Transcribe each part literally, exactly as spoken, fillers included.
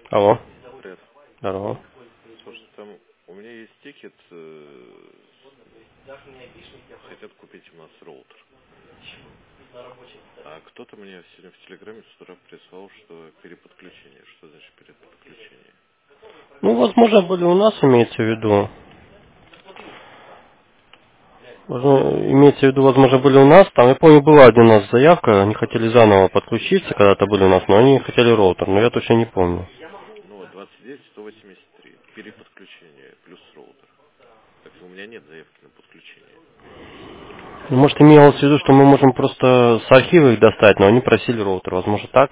Алло. Привет. Здорово. Слушай, там у меня есть тикет, э, хотят купить у нас роутер. А кто-то мне сегодня в Телеграме с утра прислал, что переподключение. Что значит переподключение? Ну, возможно, были у нас, имеется в виду. Возможно, имеется в виду, возможно, были у нас. Там, я помню, была один у нас заявка. Они хотели заново подключиться, когда-то были у нас, но они хотели роутер. Но я точно не помню. Ну, вот двадцать девять сто восемьдесят три. Переподключение плюс роутер. Так у меня нет заявки на подключение. Ну, может, имелось в виду, что мы можем просто с архива их достать, но они просили роутер. Возможно, так?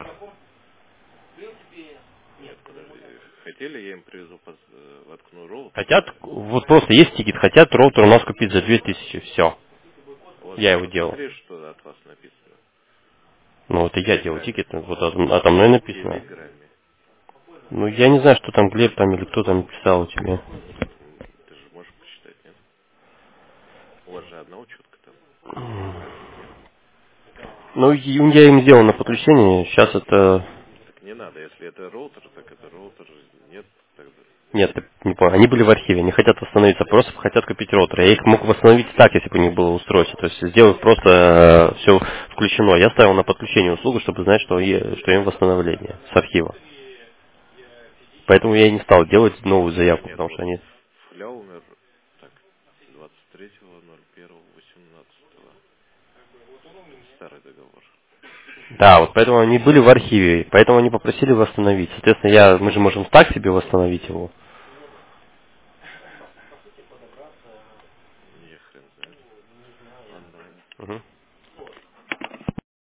Нет, подожди. Хотели, я им привезу, под, э, воткну роутер. Хотят, вот просто есть тикет, хотят роутер у нас купить за две тысячи. Все. Вот Я его делал. посмотри, что от вас написано. Ну, это В я делал Телеграме. тикет, вот от- ото мной В написано. Телеграме. Ну, я не знаю, что там Глеб там или кто там писал у тебя. М, Ты же можешь почитать, нет? У вас же одна учетка там. Нет? Ну, и я им сделал на подключение. Сейчас это... Так не надо. Если это роутер, так это роутер. Нет, тогда. Нет, ты не понял. Они были в архиве, они хотят восстановиться, просто хотят купить роутер. Я их мог восстановить так, если бы у них было устройство. То есть сделать просто все включено. Я ставил на подключение услугу, чтобы знать, что, е- что им восстановление с архива. Поэтому я и не стал делать новую заявку, Нет, потому что вот они... фляумер, так, двадцать третьего ноль первого восемнадцатого. Это старый договор. Да, вот поэтому они были в архиве, поэтому они попросили восстановить. Соответственно, я, мы же можем так себе восстановить его. Не хрен знает. Ладно, давай. Мгм.